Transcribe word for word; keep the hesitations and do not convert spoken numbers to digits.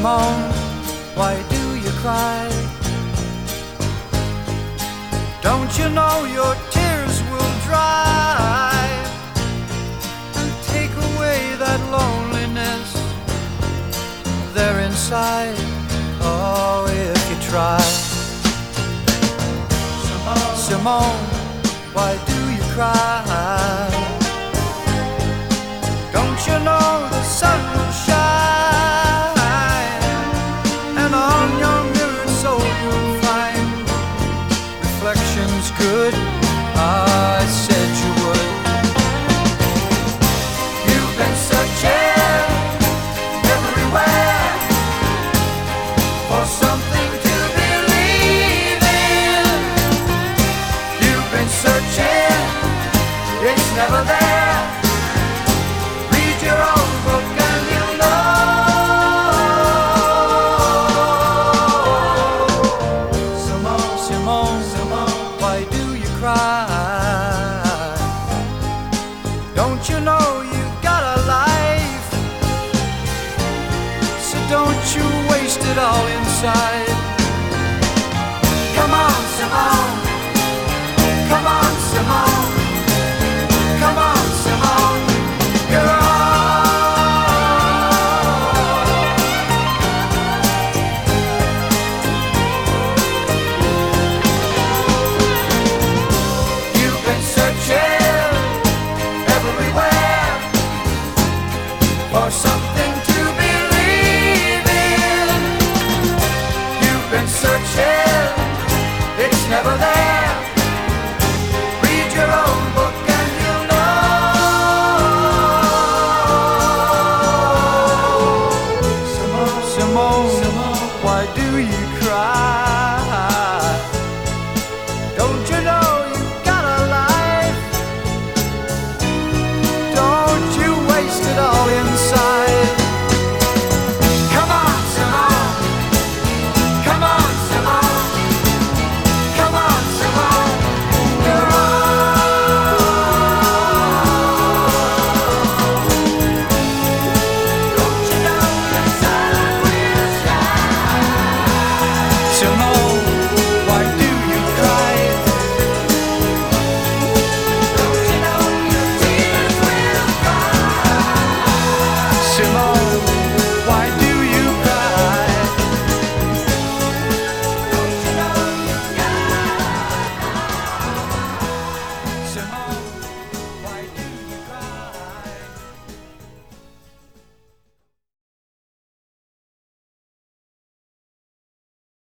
Simone, why do you cry? Don't you know your tears will dry and take away that loneliness there inside? Oh, if you try. Simone, Simone, why do you cry? Don't you know the sun will shine, and on your mirrored soul you'll find reflections good? I said you would. You've been searching everywhere for something to believe in. You've been searching, it's never there. Read your own book and you'll know. Simone, Simone, Simone, why do you cry? Don't you know you've got a life? So don't you waste it all inside. Come on, Simone. Come on, Simone. Come on, Simone. You're all. You've been searching everywhere for something to believe in. You've been searching, it's never there. Read your own book and you'll know. Simone, Simone, Simone, why do you